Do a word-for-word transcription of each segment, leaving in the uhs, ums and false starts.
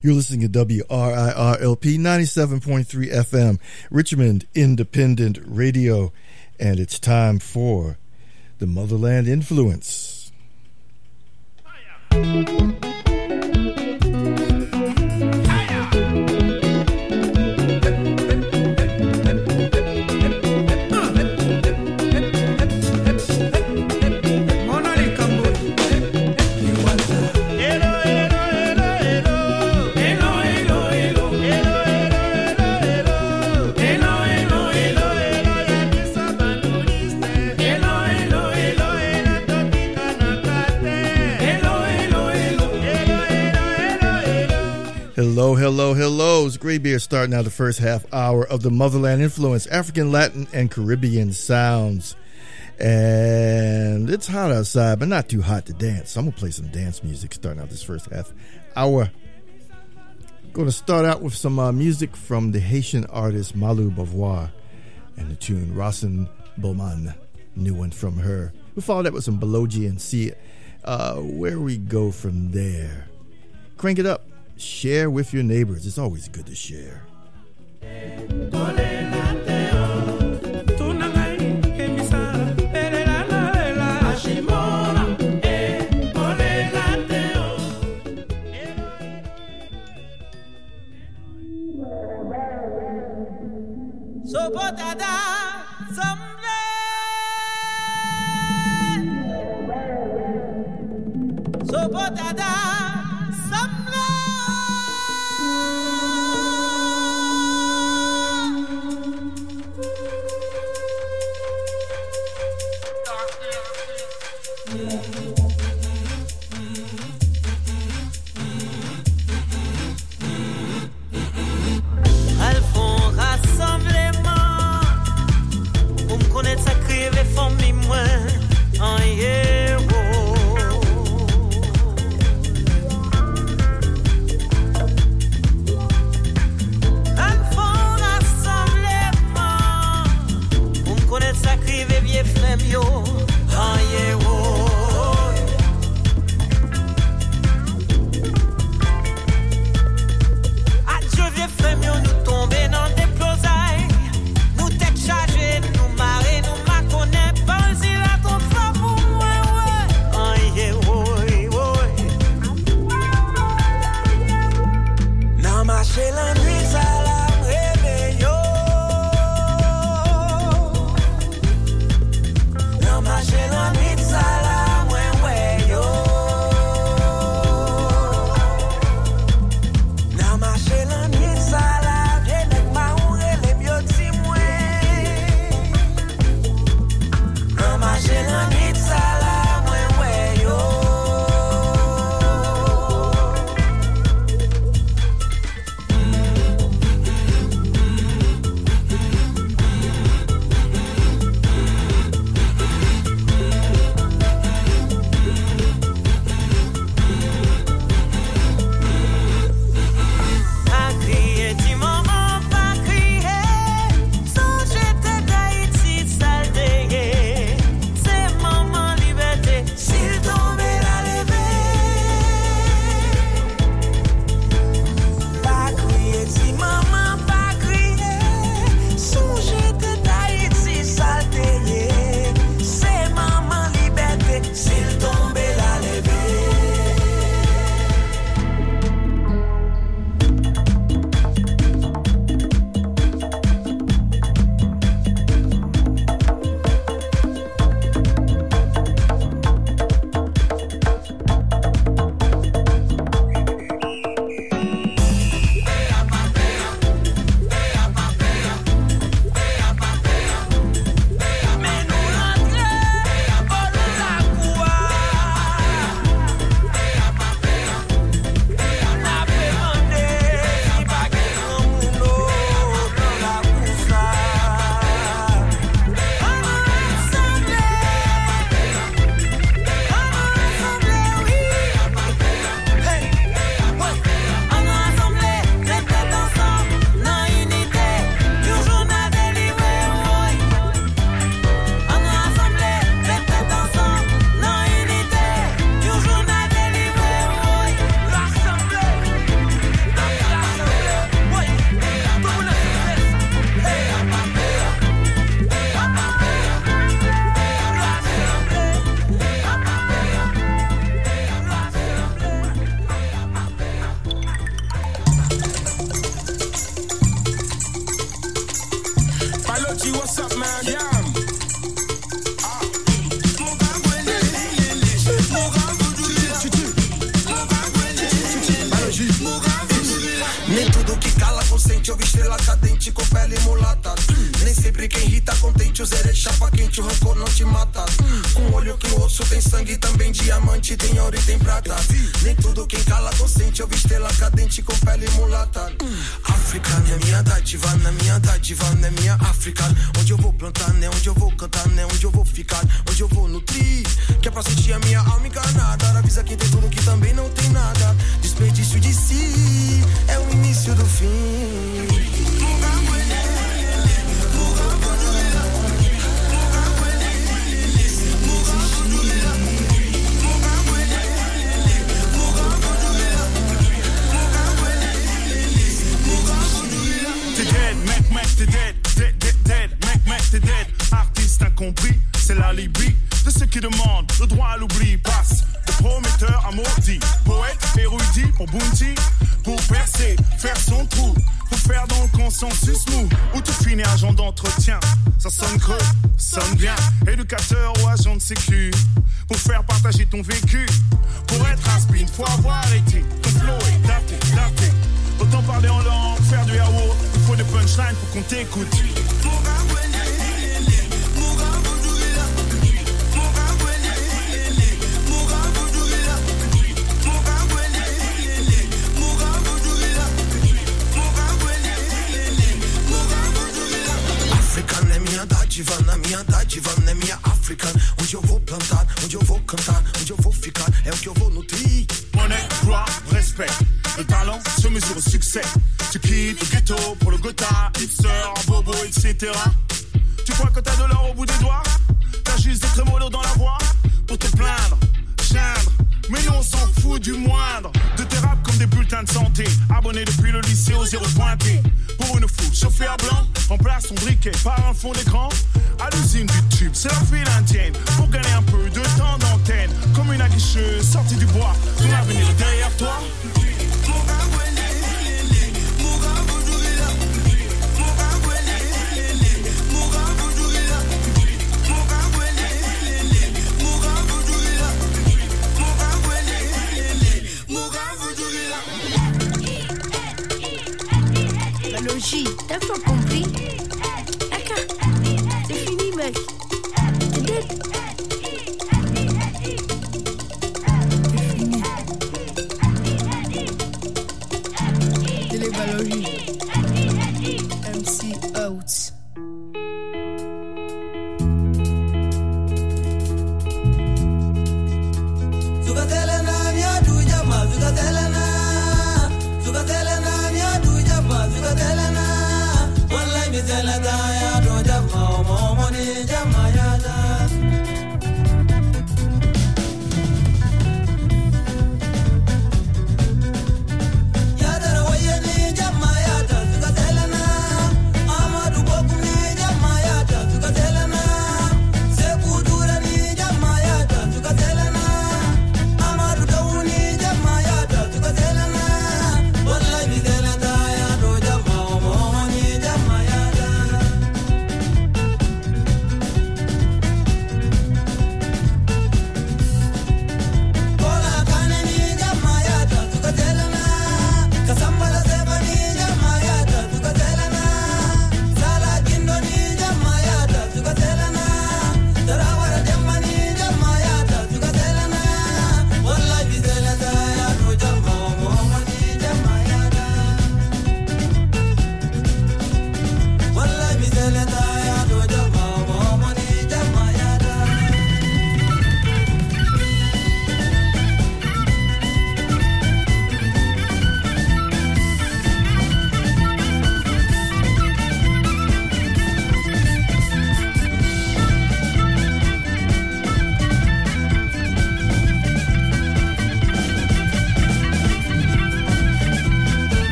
You're listening to W R I R L P ninety-seven point three F M, Richmond Independent Radio, and it's time for the Motherland Influence. Hello, hello, hello. It's Graybeard starting out the first half hour of the Motherland Influence, African, Latin, and Caribbean sounds. And it's hot outside, but not too hot to dance. So I'm going to play some dance music starting out this first half hour. Going to start out with some uh, music from the Haitian artist Malou Beauvoir and the tune Rossin Bowman, new one from her. We'll follow that with some Belogi and see uh, where we go from there. Crank it up. Share with your neighbors. It's always good to share. So potada someday. So potada someday. Elles font rassemblement pour Nem tudo que cala consente, eu vi estrela cadente com pele mulata. Nem sempre quem irrita contente, os erê chapa quente, o rancor não te mata. Com olho que o osso tem sangue, também diamante, tem ouro e tem prata. Nem tudo quem cala consente, eu vi estrela cadente com pele mulata. África é minha dádiva, na minha dádiva, é minha África. Onde eu vou plantar, né? Onde eu vou cantar, né? Onde eu vou ficar, onde eu vou nutrir. Que é pra sentir a minha alma enganada. Avisa quem tem tudo que também não tem nada. Desperdício de si é o início do fim. T'es dead, mec, mec, t'es dead, dead, dead, dead, mec, mec, t'es dead. Artiste incompris, c'est l'alibi de ceux qui demandent le droit à l'oubli. Passe de prometteur à maudit, poète érudit pour Bounty, pour percer, faire son trou, pour faire dans le consensus mou, où tu finis agent d'entretien. Ça sonne creux, sonne bien, éducateur ou agent de sécu, pour faire partager ton vécu. Pour être un spin, faut avoir été, ton flow est daté, daté. Autant parler en langue, faire du yaourt, il faut des punchlines pour qu'on t'écoute. Africana é minha dádiva, na minha dádiva é minha Africana. Onde eu vou plantar, onde eu vou cantar, onde eu vou ficar, é o que eu vou nutrir. Monnaie, gloire, respect. Le talent se mesure au succès. Tu quittes le ghetto pour le gotha, hipster, bobo, et cetera. Tu crois que t'as de l'or au bout des doigts? T'as juste des trémolos dans la voix pour te plaindre, geindre. Mais nous on s'en fout du moindre. De tes raps comme des bulletins de santé. Abonné depuis le lycée au zéro pointé. Pour une foule chauffée à blanc, remplace ton briquet par un fond d'écran. À l'usine du tube, c'est la file indienne. Pour gagner un peu de temps d'antenne. Comme une aguicheuse sortie du bois. Ton avenir est derrière toi. T'as pas compris? D'accord, c'est fini mec. T'es dead. C'est fini. Télévalorie. M C out. Zugatelena mia du jama, zugatelena. Zugatelena mia du jama, zugatelena. Wallahi mi zelada ya do jama, momo ni jama ya da. Ya dar wayani jama ya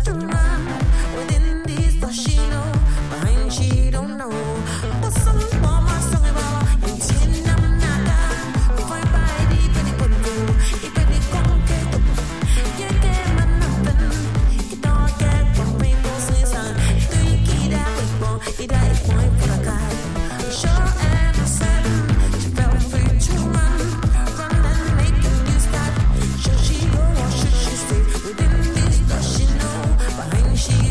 She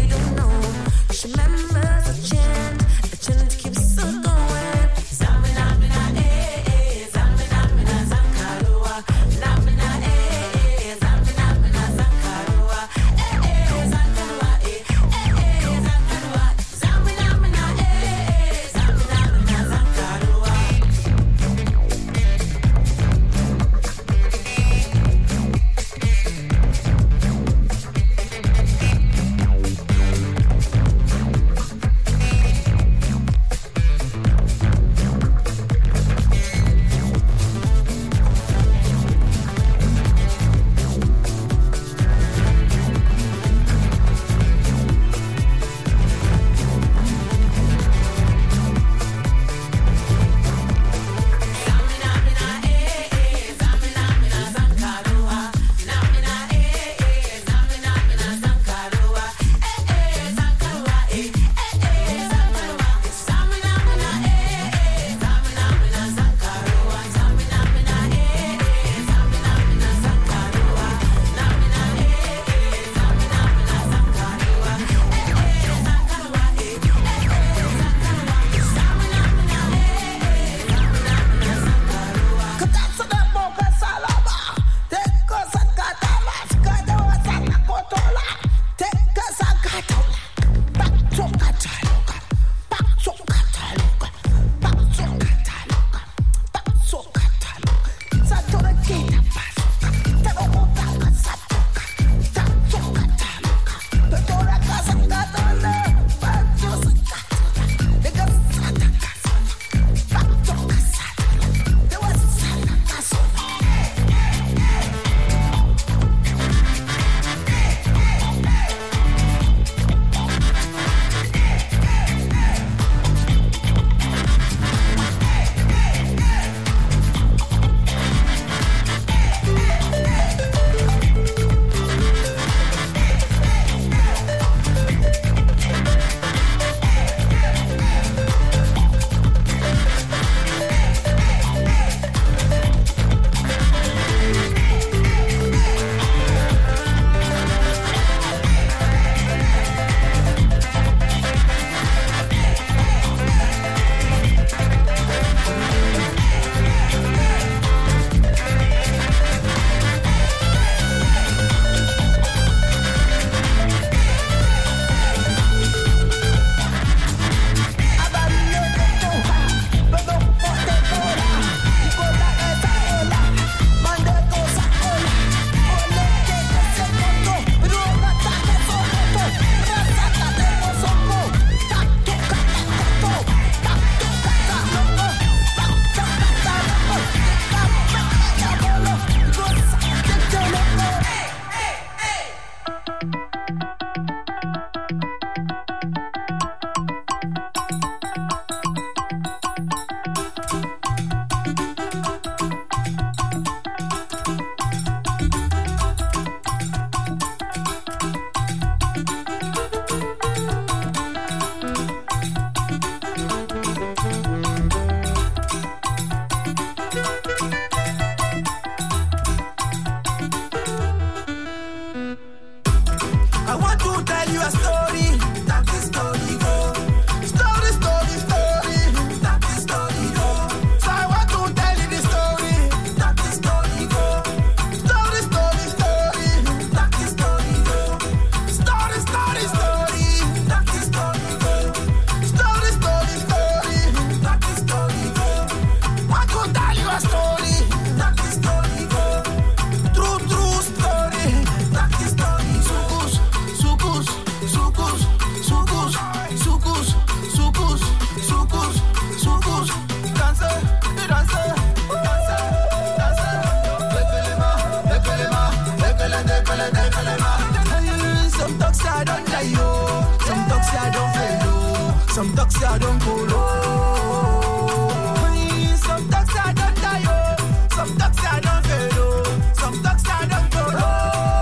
Some talk say I don't go low. Some talk say I don't die, oh. Some talk say I don't fail, oh. Some talk say I don't go low.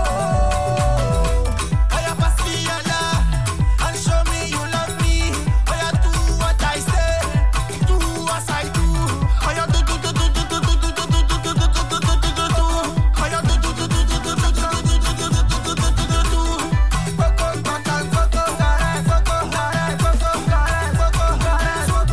Oh, yeah, pass me a love and show me you love me. Oh, yeah, do what I say, do as I do. Oh, yeah, do do do do do do do do do do do do do do do do do. Oh, yeah, do do do do do do do do do do do do do do do. Focus, focus, focus, focus, focus, focus, focus, focus, focus.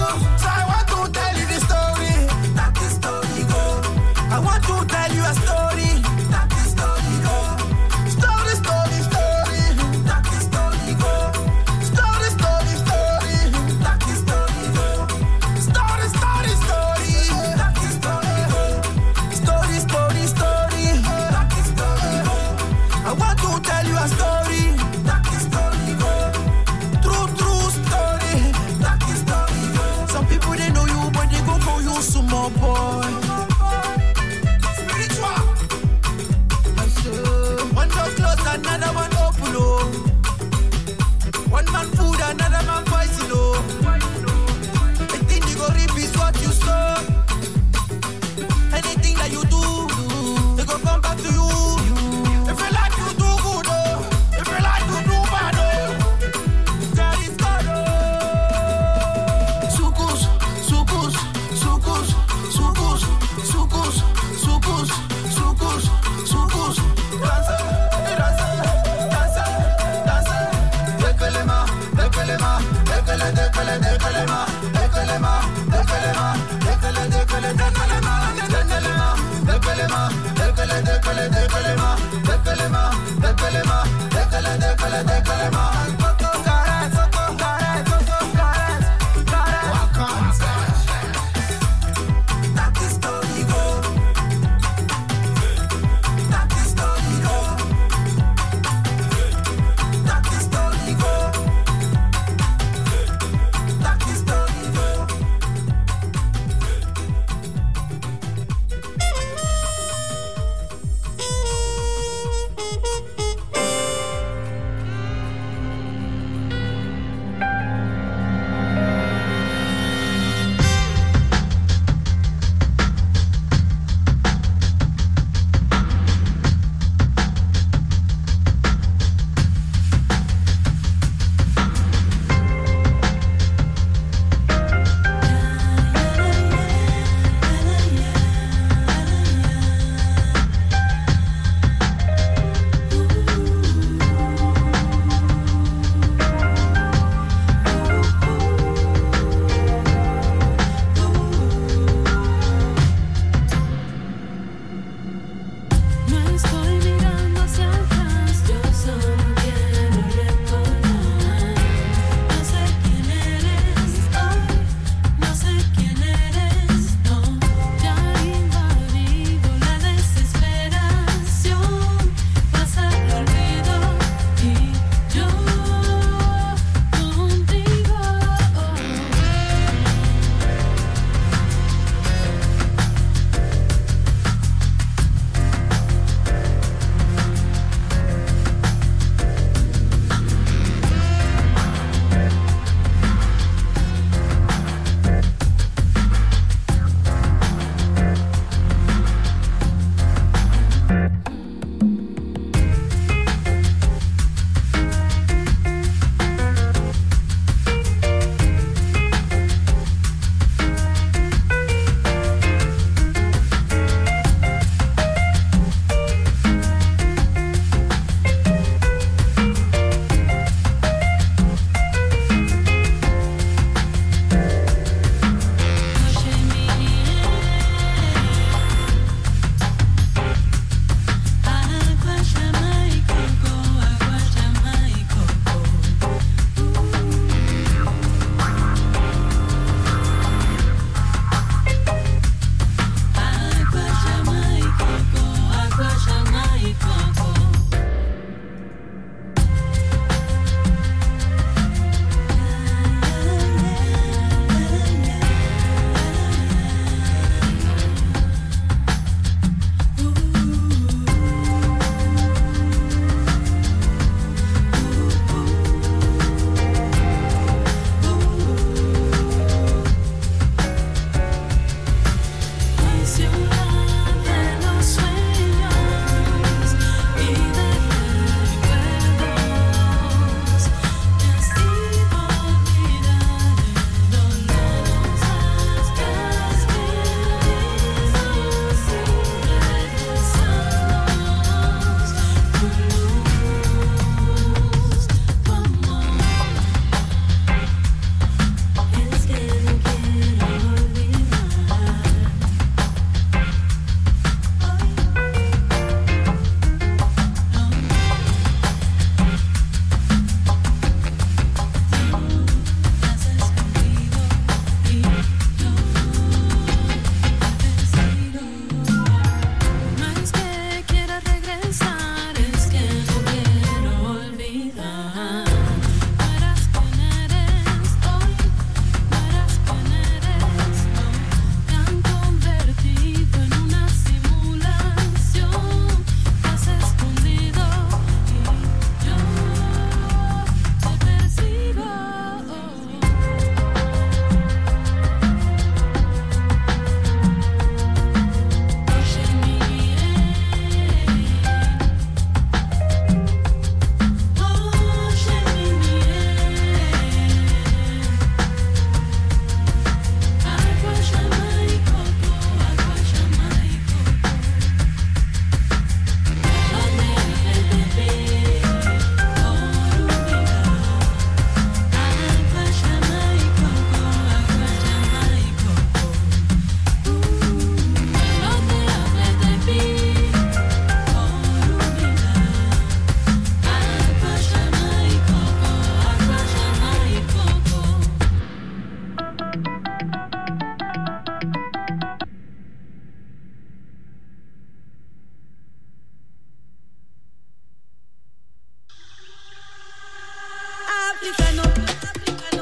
Africano, africano.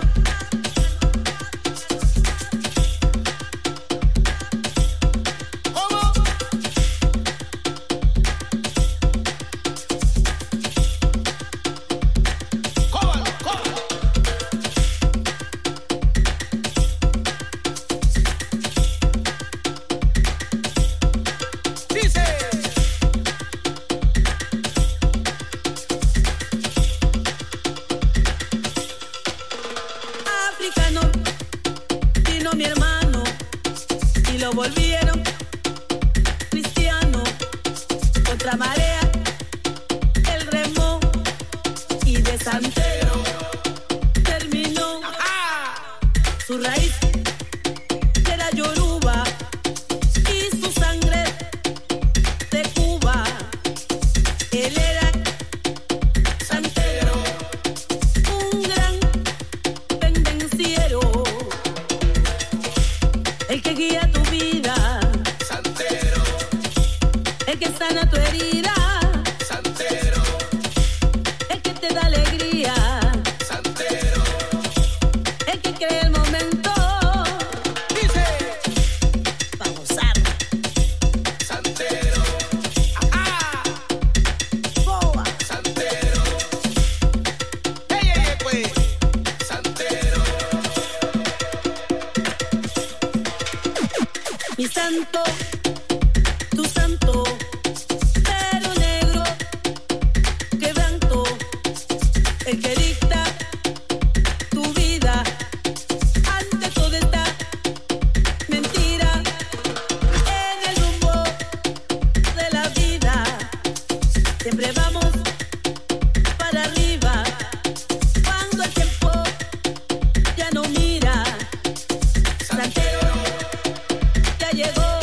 Volvieron cristiano contra marea, el remo y de santero terminó. Su raíz era yoruba y su sangre de Cuba. Él era santero, un gran pendenciero, el que guía tu vida, santero, el que sana tu herida, santero, el que te da alegría, santero, el que crea el momento, dice, para gozar, santero, ah, boa, santero, hey, hey, hey, pues, santero. Mi santo, tu santo, pelo negro, quebranto, el que dicta tu vida, ante toda esta mentira, en el rumbo de la vida, siempre vamos para arriba, cuando el tiempo ya no mira, santero. Llegó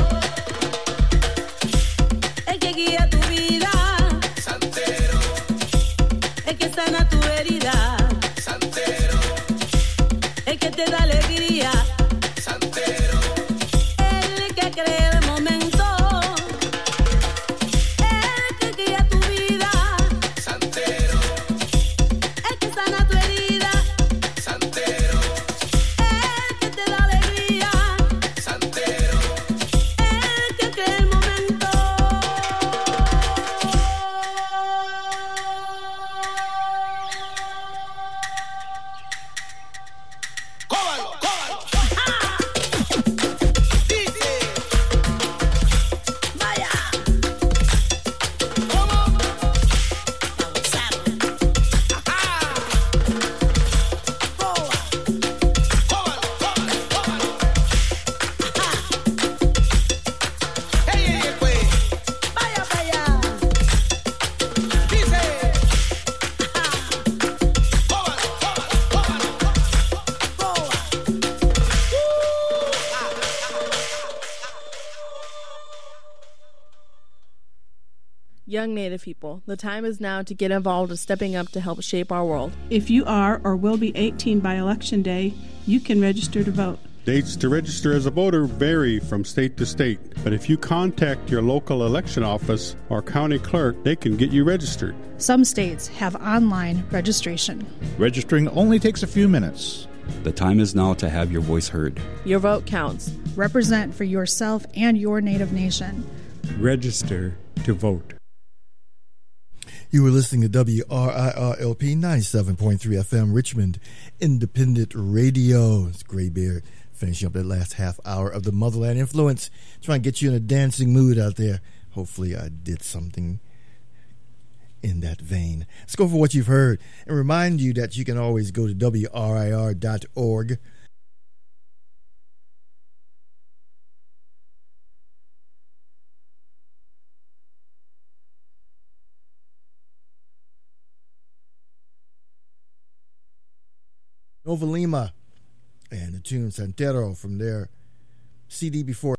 el que guía tu vida, santero, el que sana tu herida, santero, el que te da alegría, santero, el que crea el momento, el que guía tu vida, santero, el que sana tu herida, santero, el que te da alegría, santero. El momento. Cóbalo, cóbalo. ¡Ah! Dice. Vaya. ¿Cómo? Pausar. ¡Ajá! Boa. Cóbalo, cóbalo, cóbalo. ¡Ajá! Hey, hey, hey, pues. Vaya, vaya. Dice. Ajá. Cóbalo, cóbalo, cóbalo. Boa. Young Native people, the time is now to get involved in stepping up to help shape our world. If you are or will be eighteen by Election Day, you can register to vote. Dates to register as a voter vary from state to state, but if you contact your local election office or county clerk, they can get you registered. Some states have online registration. Registering only takes a few minutes. The time is now to have your voice heard. Your vote counts. Represent for yourself and your Native nation. Register to vote. You were listening to W R I R L P ninety-seven point three F M, Richmond Independent Radio. It's Graybeard finishing up that last half hour of the Motherland Influence, trying to get you in a dancing mood out there. Hopefully I did something in that vein. Let's go for what you've heard and remind you that you can always go to W R I R dot org. Nova Lima and the tune Santero from their C D before.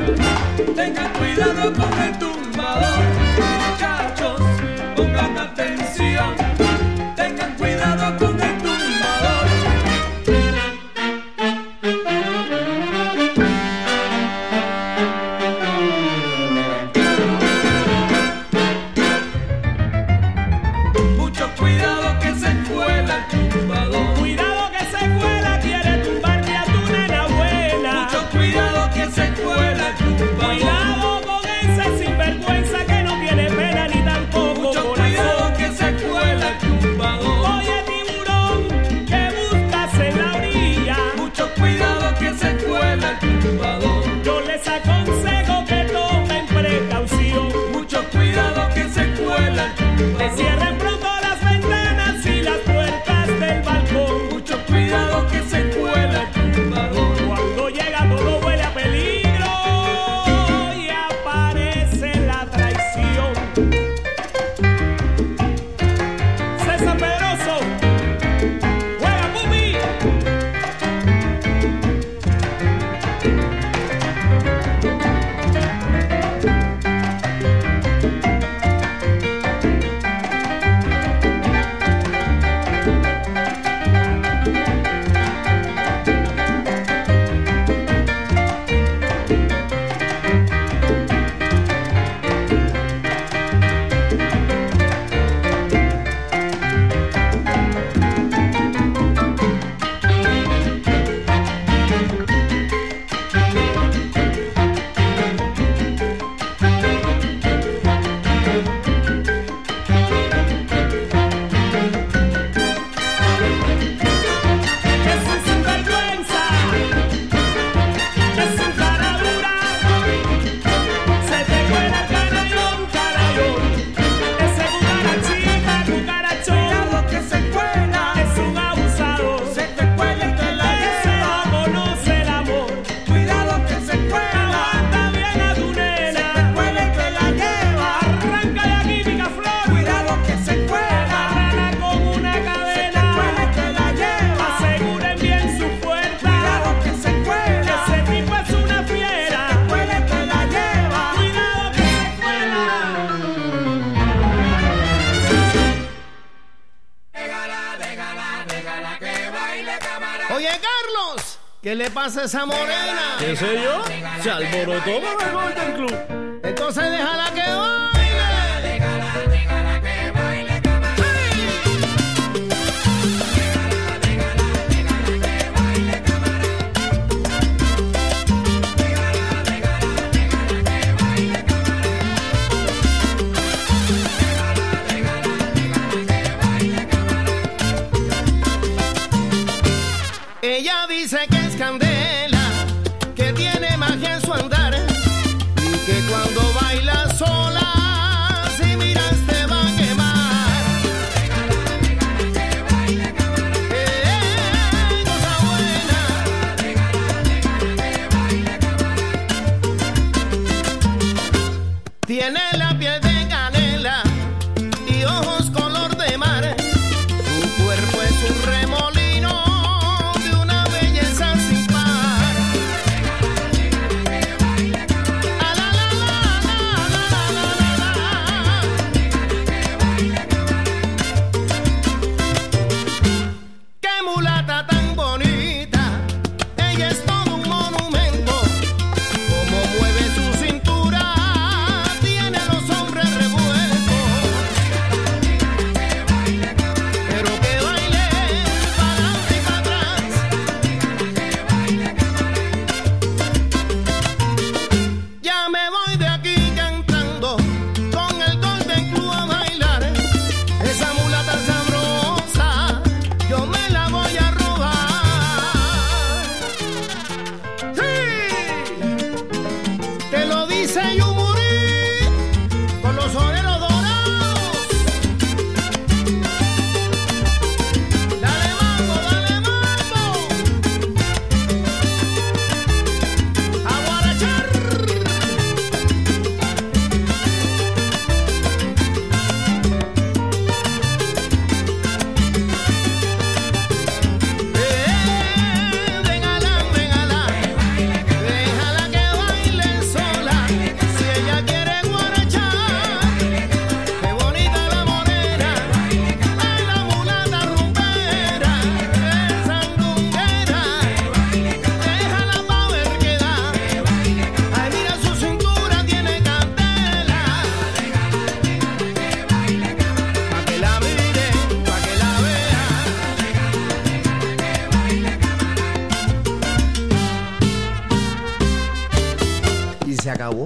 Tengan cuidado con el tumbador, muchachos, pongan atención. Tengan cuidado con el tumbador. Mucho cuidado que se cuela el tumbador. Cuidado que se cuela, quiere tumbarte a tu nena buena. Mucho cuidado que se cuela el tumbador. Cuidado con ese sinvergüenza que no tiene pena ni tampoco Mucho corazón. cuidado que se cuela el tumbador. Oye, tiburón, que buscas en la orilla. Mucho cuidado que se cuela el tumbador. Yo les aconsejo que tomen precaución. Mucho cuidado que se cuela el tumbador. Que cierren pronto las ventanas y las puertas del balcón. Mucho cuidado que se cuela el tumbador. Cuando llega todo huele a peligro y aparece la traición. César Pedroso, juega Pupi. Es un sinvergüenza, es un cara dura. Se te cuela el canallón, canallón. Ese cucarachita, cucarachón. Cuidado que se cuela. Es un abusador. Se te cuela y te la Ese lleva. no conoce el amor. Cuidado que se cuela. Aguanta bien a tu Se nena. te cuela y te la lleva. Arranca de aquí, picaflor. Cuidado que se cuela. Agárrala con una Se te cadena. cuela y te la lleva. Aseguren bien su puerta. Cuidado que se cuela. Ese tipo es una fiera. Se te cuela y te la lleva. Cuidado que se cuela. Oye, Carlos, ¿qué le pasa a esa morena? ¿Qué sé yo? Se alborotó con el Golden Club. Entonces déjala que baile. Ella dice que es candela, que tiene magia en su andar y que cuando baila sola, si miras te va a quemar. Eh, cosa buena. Tiene la piel de canela y ojos color de mar. Su cuerpo es un remolino de una belleza sin par. Ah, la, la, la, la, la, la, la, la. Qué mulata tan bonita, ella es todo un monumento. Como mueve su cintura, tiene los se acabó.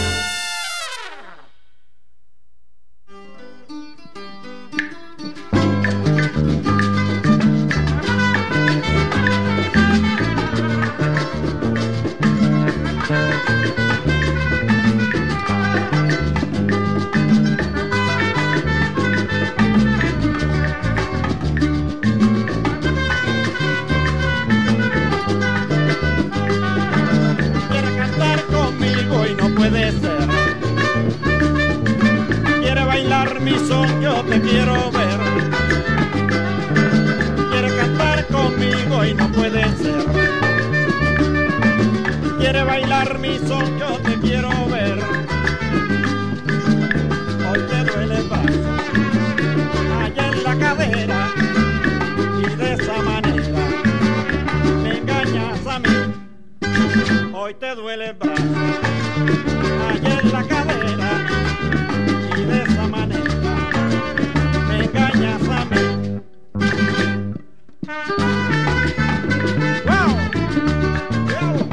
Te quiero ver. Quiere cantar conmigo y no puede ser. Quiere bailar mi son, yo te quiero ver. Hoy te duele el brazo, allá en la cadera, y de esa manera me engañas a mí. Hoy te duele el brazo, allá en la cadera, y de esa manera engañas a mí. Wow. Wow.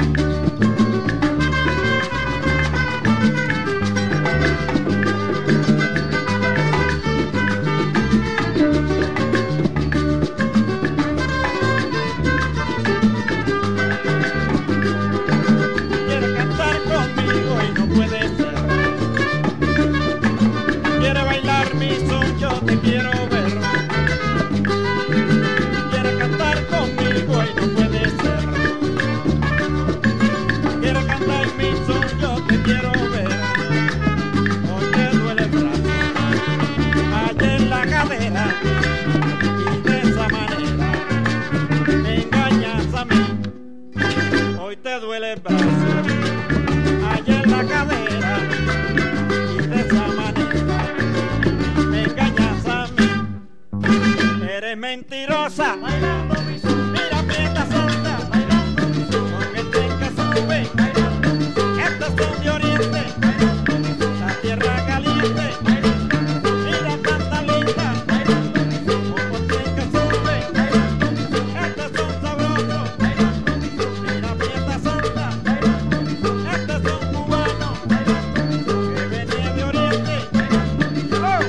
Quiere cantar conmigo y no puede ser. Quiere bailar mi son, yo te quiero ver. Quiere cantar conmigo y no puede ser. Quiere cantar mi son, yo te quiero ver. Hoy te duele el brazo, allá en la cadera, y de esa manera me engañas a mí. Hoy te duele el brazo, allá en la cadera, y de esa manera me engañas a mí. Eres mentirosa, bailando mi son. Mira, aprieta, solta, bailando mi son. Con el tren que sube, bailando mi son. Estos son de oriente, bailando mi son. La tierra caliente, bailando mi son. Mira, tanta linda, bailando mi son. Como el tren que sube, bailando mi son. Estos son sabrosos, bailando mi son. Mira, aprieta, solta, bailando mi son. Estos son cubanos, bailando mi son. Que venía de oriente, bailando mi son. ¡Oh!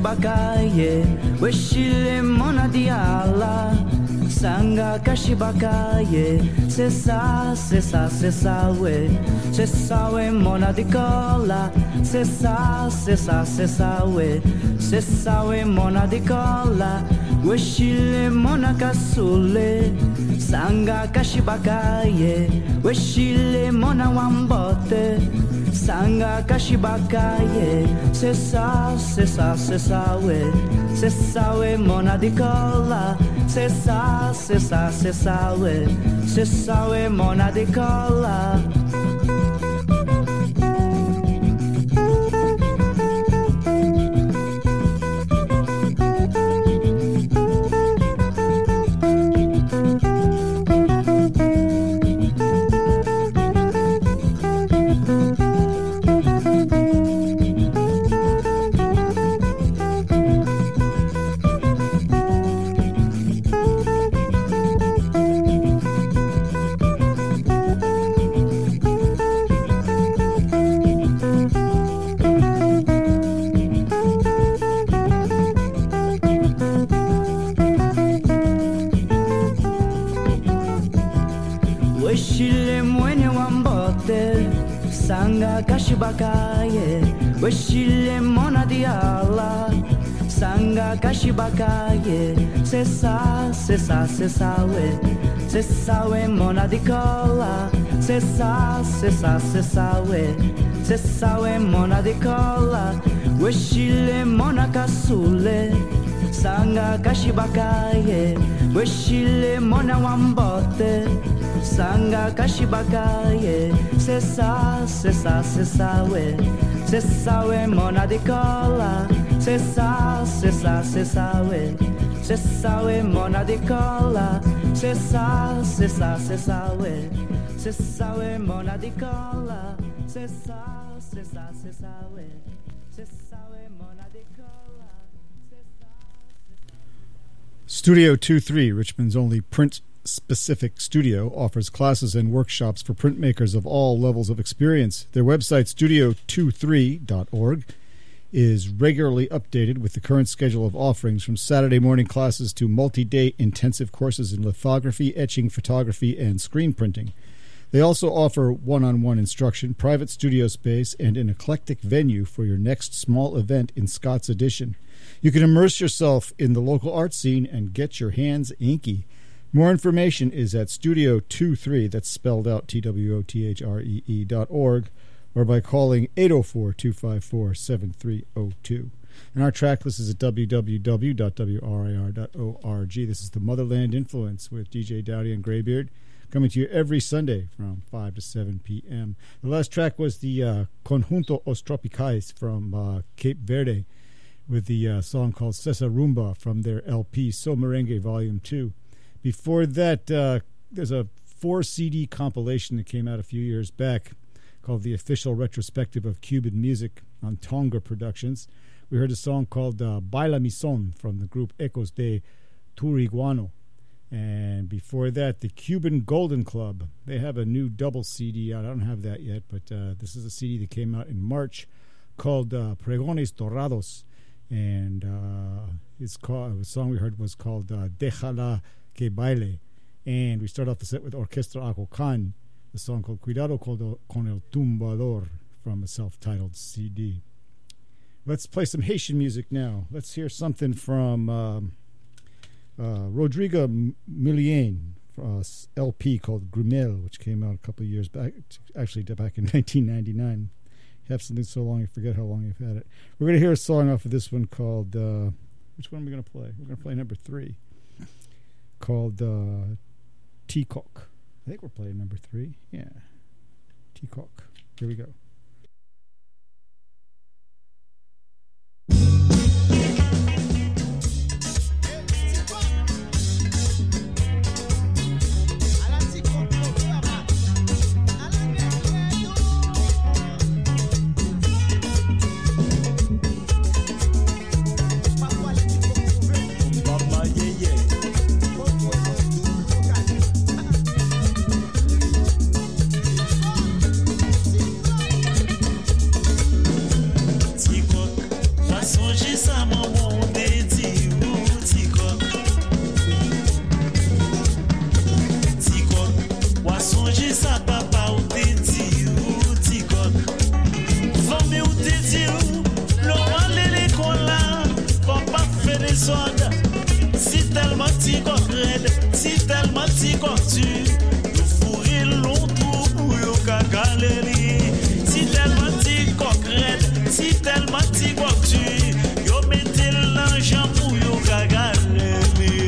kashibakaye weshile mona diala sanga kashibakaye sesa sesa sesa we sesa we mona di cola sesa sesa sesa we sesa we mona di cola weshile mona kasule sanga kashibakaye weshile mona wambote sanga kashibakaye sesa sesa sesa we sesa we mona di cola sesa sesa sesa we sesa we mona di cola kashibakaye weshile mona diala sanga kashibakaye sesa sesa sesa we sesa we mona di cola sesa sesa sesa we sesa we mona di cola weshile mona kasule sanga kashibakaye weshile mona wambote sanga kashibakaye sesa sesa sesa we sesa we mona di cola sesa sesa sesa we sesa we mona di cola sesa sesa sesa we sesa we mona di cola sesa sesa sesa we sesa we mona di cola. Studio two three, Richmond's only print-specific studio, offers classes and workshops for printmakers of all levels of experience. Their website, studio twenty-three dot org, is regularly updated with the current schedule of offerings, from Saturday morning classes to multi-day intensive courses in lithography, etching, photography, and screen printing. They also offer one-on-one instruction, private studio space, and an eclectic venue for your next small event in Scott's Addition. You can immerse yourself in the local art scene and get your hands inky. More information is at Studio twenty-three, that's spelled out T W O T H R E E dot org, or by calling eight oh four, two five four, seven three oh two. And our track list is at w w w dot w r i r dot org. This is the Motherland Influence with D J Dowdy and Graybeard, coming to you every Sunday from five to seven p.m. The last track was the uh, Conjunto Os Tropicais from uh, Cape Verde, with the uh, song called Cesa Rumba from their L P So Merengue Volume two. Before that, uh, there's a four C D compilation that came out a few years back called The Official Retrospective of Cuban Music on Tonga Productions. We heard a song called uh, Baila Mi Son from the group Ecos de Turiguano. And before that, the Cuban Golden Club. They have a new double C D out. I don't have that yet, but uh, this is a C D that came out in March called uh, Pregones Dorados. And uh, it's called, the song we heard was called uh, Déjala que Baile. And we start off the set with Orchestra Acocan, the song called Cuidado con el Tumbador from a self-titled C D. Let's play some Haitian music now. Let's hear something from um, uh, Rodrigo Millien, uh, L P called Grumel, which came out a couple of years back, actually back in nineteen ninety-nine. You have something so long you forget how long you've had it. We're going to hear a song off of this one called, uh, which one are we going to play? We're going to play number three, called uh, Teacock. I think we're playing number three. Yeah. Teacock. Here we go. Thank you. red, si tellement ti cortu, yo fourré long trou pour yo kakaleli. Si tellement ti coq red, si tellement ti cortu, yo mette l'argent pour yo kakaleli.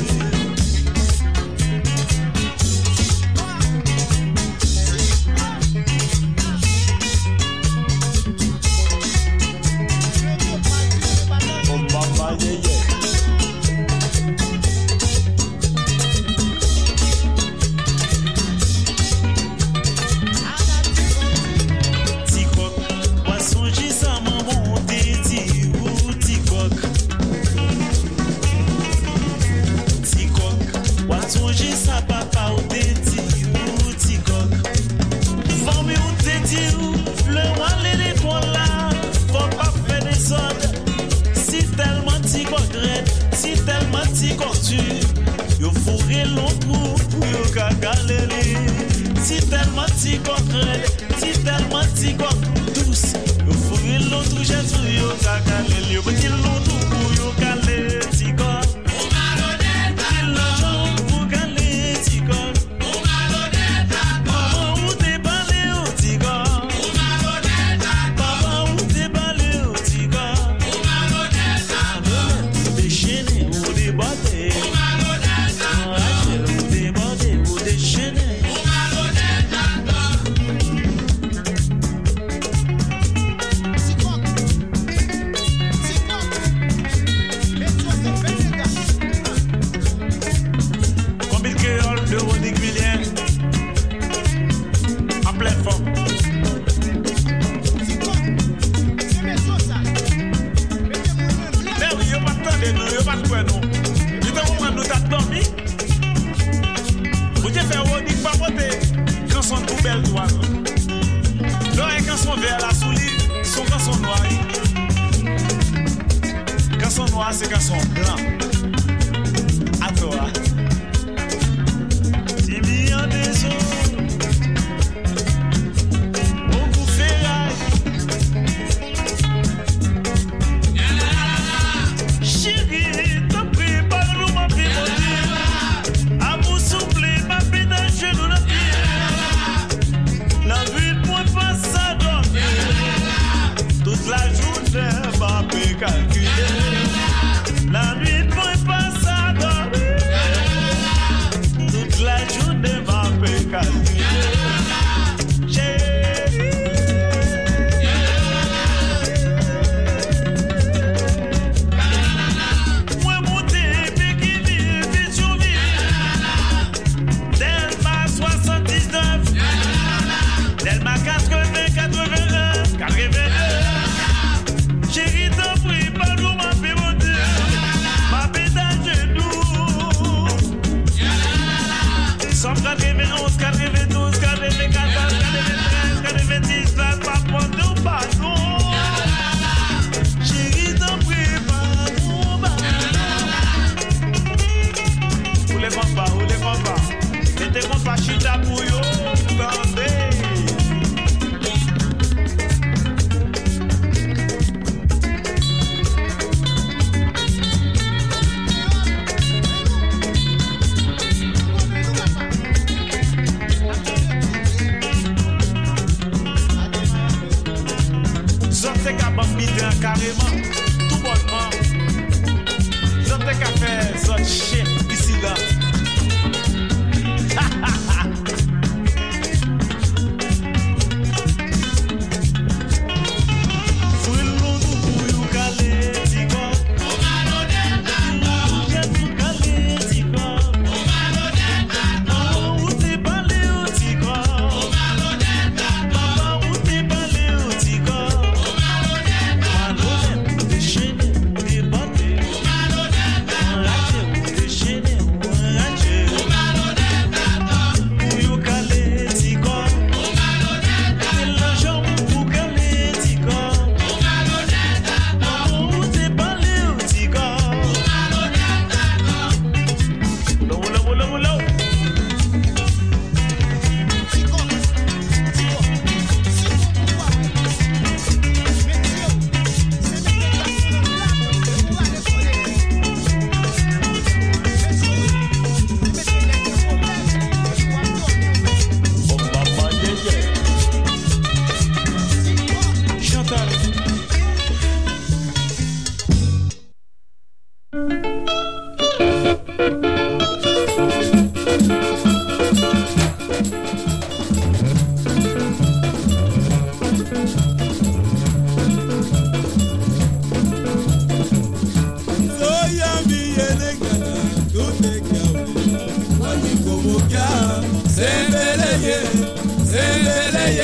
Yo fourré long trou pour yo kakaleli. Si tellement ti concret, si tellement ti coq douce, yo fourré long trou j'ai sur yo kakaleli. Yo petit long trou pour yo calé ti coq. O malhonnête, l'argent pour calé ti coq. O malhonnête, maman ou t'es balé au ti coq. O malhonnête, maman ou t'es balé au ti coq. O malhonnête, déchaîné ou débatté. C'est garçon blanc à toi. Si bien des eaux au coup ferraille. Chérie, t'as pris par nous ma vie. À vous souffler ma vie d'un genou la vie. La vie de moi passe à dormir. Toute la journée, ma vie calculée. La nuit,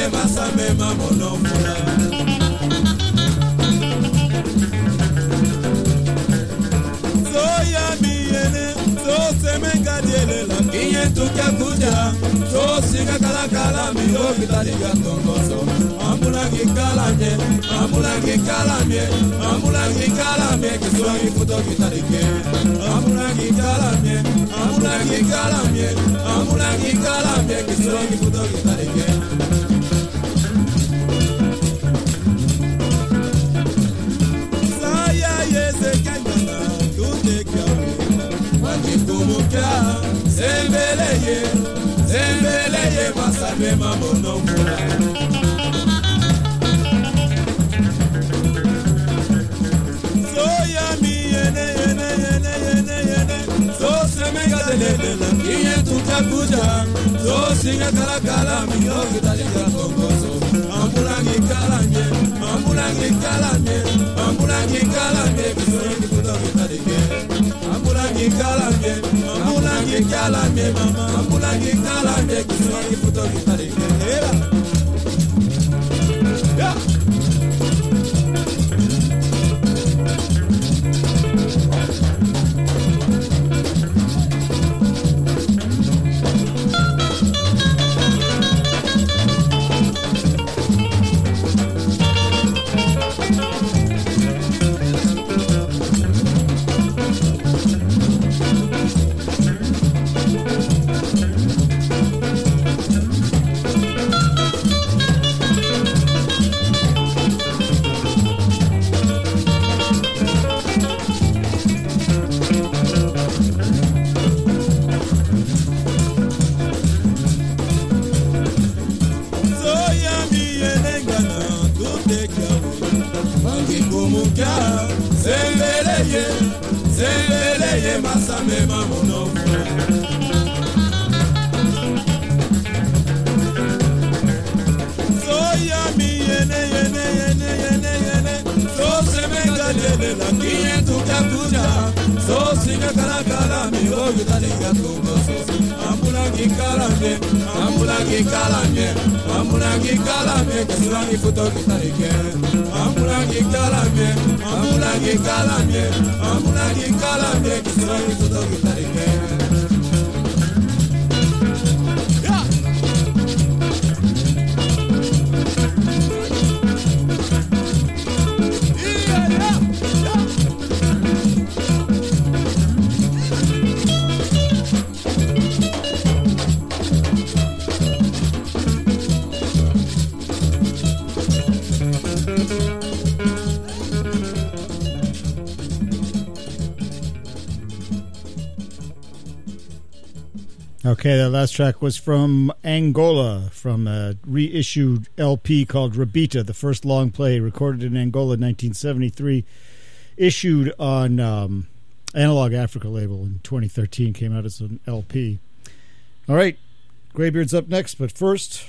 masame mamonofula. Soya miyene, so semenga dielela, kiye tukia kuja, so singa kala kala miyo kitaliga tongoso. Amulangi kalamye, amulangi kalamye, amulangi kalamye, kiswangi kuto kitalike. Amulangi kalamye, amulangi kalamye, amulangi kalamye, kiswangi kuto kitalike. Saya yese kangana, tute kyawe, wajikumukia, sembeleye, sembeleye, masame mamono mula. Soya mi yene yene yene yene yene, so semenga delela, kiye tukia kuja, so singa kala kala miyo kitaliga tongoso. Amulangi kalamye, amulangi kalamye, amulangi kalamye, kiswangi kuto kitalike. Amulangi kalamye, amulangi kalamye, mama, amulangi kalamye, kiswangi kuto kitalike. Era, yeah. Sembeleye, sembeleye, masame mamonofula. Soya mi yene yene yene yene yene, so semenga delela, kiye tukia kuja, so singa kala kala miyo kitaliga tongoso. Amulangi kalamye, amulangi kalamye, amulangi kalamye, kiswangi kuto kitalike. Amulangi kalamye, amulangi kalamye, amulangi kalamye, kiswangi kuto kitalike. Okay, that last track was from Angola, from a reissued L P called Rabita, the first long play recorded in Angola in nineteen seventy-three, issued on um, Analog Africa label in twenty thirteen, came out as an L P. All right, Greybeard's up next, but first...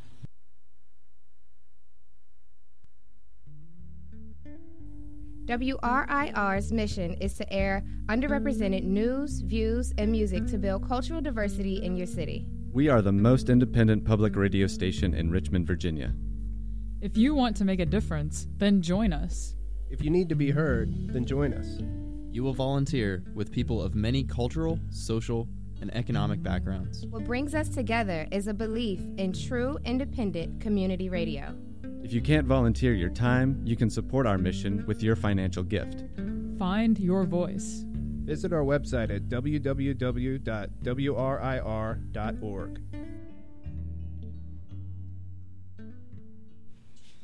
W R I R's mission is to air underrepresented news, views, and music to build cultural diversity in your city. We are the most independent public radio station in Richmond, Virginia. If you want to make a difference, then join us. If you need to be heard, then join us. You will volunteer with people of many cultural, social, and economic backgrounds. What brings us together is a belief in true independent community radio. If you can't volunteer your time, you can support our mission with your financial gift. Find your voice. Visit our website at w w w dot w r i r dot org.